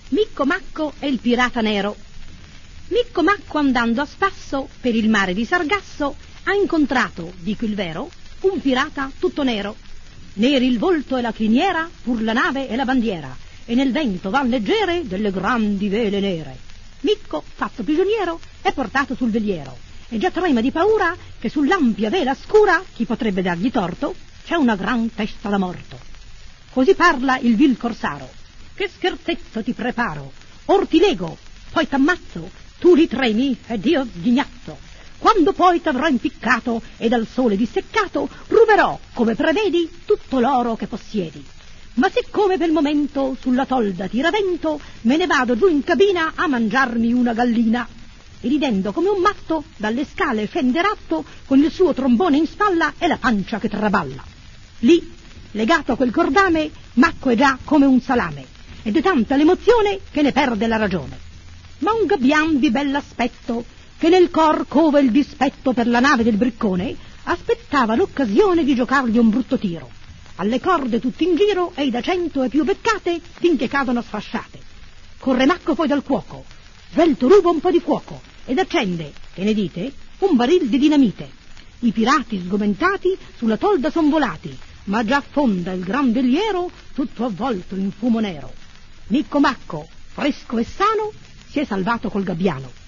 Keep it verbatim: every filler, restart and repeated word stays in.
Micco Macco e il pirata nero. Micco Macco, andando a spasso per il mare di Sargasso, ha incontrato, dico il vero, un pirata tutto nero. Neri il volto e la criniera, pur la nave e la bandiera, e nel vento van leggere delle grandi vele nere. Micco, fatto prigioniero, è portato sul veliero, e già trema di paura che sull'ampia vela scura, chi potrebbe dargli torto, c'è una gran testa da morto. Così parla il vil corsaro: che scherzezzo ti preparo, or ti lego, poi t'ammazzo, tu li tremi ed io sghignazzo. Quando poi t'avrò impiccato e dal sole disseccato, ruberò, come prevedi, tutto l'oro che possiedi. Ma siccome per il momento sulla tolda ti ravento, me ne vado giù in cabina a mangiarmi una gallina. E ridendo come un matto, dalle scale scende ratto, con il suo trombone in spalla e la pancia che traballa. Lì, legato a quel cordame, Macco è già come un salame, ed è tanta l'emozione che ne perde la ragione. Ma un gabbian di bell'aspetto, che nel cor cova il dispetto per la nave del briccone, aspettava l'occasione di giocargli un brutto tiro. Alle corde tutti in giro, e da cento e più beccate, finché cadono sfasciate. Corre Macco poi dal cuoco, svelto ruba un po' di fuoco, ed accende, che ne dite, un baril di dinamite. I pirati sgomentati sulla tolda son volati, ma già affonda il gran veliero, tutto avvolto in fumo nero. Micco Macco, fresco e sano, si è salvato col gabbiano.